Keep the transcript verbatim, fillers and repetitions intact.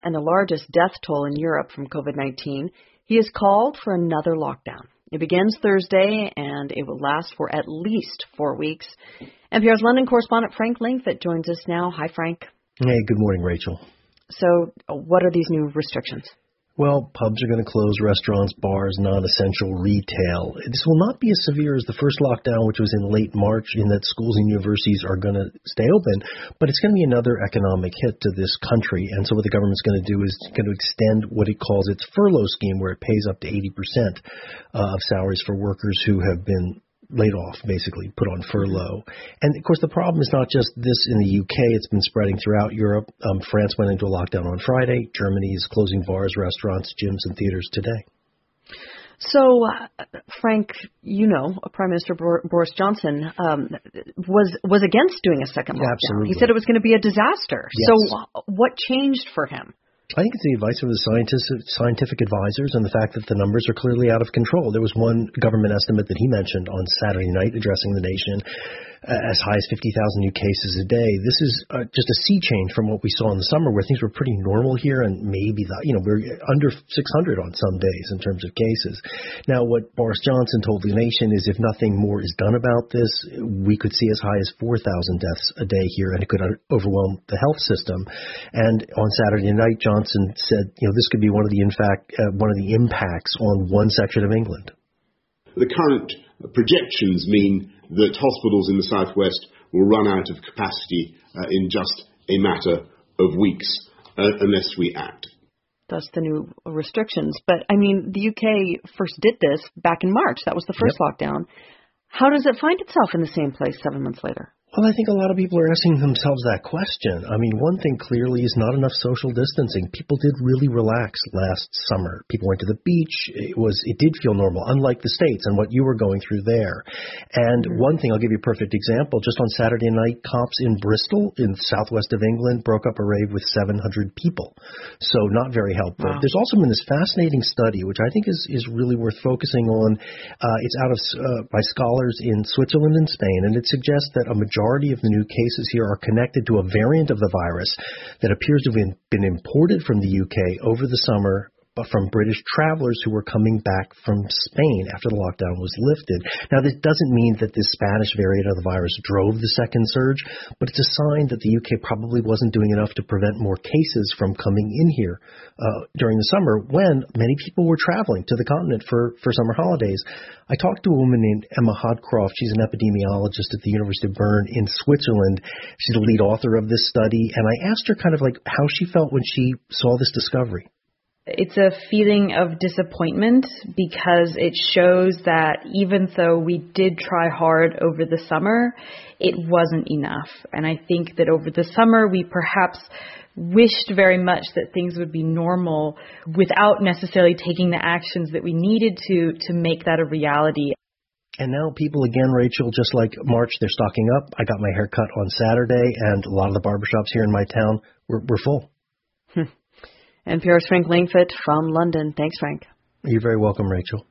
and the largest death toll in Europe from COVID nineteen, he has called for another lockdown. It begins Thursday, and it will last for at least four weeks. N P R's London correspondent Frank Langfitt joins us now. Hi, Frank. Hey, good morning, Rachel. So what are these new restrictions? Well, pubs are going to close, restaurants, bars, non-essential retail. This will not be as severe as the first lockdown, which was in late March, in that schools and universities are going to stay open, but it's going to be another economic hit to this country. And so what the government's going to do is going to extend what it calls its furlough scheme, where it pays up to eighty percent uh, of salaries for workers who have been laid off, basically, put on furlough. And, of course, the problem is not just this in the U K. It's been spreading throughout Europe. Um, France went into a lockdown on Friday. Germany is closing bars, restaurants, gyms, and theaters today. So, uh, Frank, you know, Prime Minister Boris Johnson um, was was against doing a second lockdown. Absolutely. He said it was going to be a disaster. Yes. So uh, what changed for him? I think it's the advice of the scientists, scientific advisors and the fact that the numbers are clearly out of control. There was one government estimate that he mentioned on Saturday night addressing the nation uh, as high as fifty thousand new cases a day. This is uh, just a sea change from what we saw in the summer, where things were pretty normal here, and maybe, the, you know, we're under six hundred on some days in terms of cases. Now, what Boris Johnson told the nation is if nothing more is done about this, we could see as high as four thousand deaths a day here, and it could overwhelm the health system. And on Saturday night, Johnson said, you know, this could be one of the, in fact, uh, one of the impacts on one section of England. The current projections mean that hospitals in the southwest will run out of capacity uh, in just a matter of weeks uh, unless we act. That's the new restrictions. But, I mean, the U K first did this back in March. That was the first Yep. lockdown. How does it find itself in the same place seven months later? Well, I think a lot of people are asking themselves that question. I mean, one thing clearly is not enough social distancing. People did really relax last summer. People went to the beach. It was, it did feel normal, unlike the States and what you were going through there. And mm-hmm. one thing, I'll give you a perfect example. Just on Saturday night, cops in Bristol, in the southwest of England, broke up a rave with seven hundred people. So not very helpful. Wow. There's also been this fascinating study, which I think is, is really worth focusing on. Uh, it's out of uh, by scholars in Switzerland and Spain, and it suggests that a majority majority of the new cases here are connected to a variant of the virus that appears to have been imported from the U K over the summer, but from British travelers who were coming back from Spain after the lockdown was lifted. Now, this doesn't mean that this Spanish variant of the virus drove the second surge, but it's a sign that the U K probably wasn't doing enough to prevent more cases from coming in here uh, during the summer when many people were traveling to the continent for, for summer holidays. I talked to a woman named Emma Hodcroft. She's an epidemiologist at the University of Bern in Switzerland. She's the lead author of this study, and I asked her kind of like how she felt when she saw this discovery. It's a feeling of disappointment because it shows that even though we did try hard over the summer, it wasn't enough. And I think that over the summer, we perhaps wished very much that things would be normal without necessarily taking the actions that we needed to to make that a reality. And now people, again, Rachel, just like March, they're stocking up. I got my hair cut on Saturday, and a lot of the barbershops here in my town were, were full. N P R's Frank Langfitt from London. Thanks, Frank. You're very welcome, Rachel.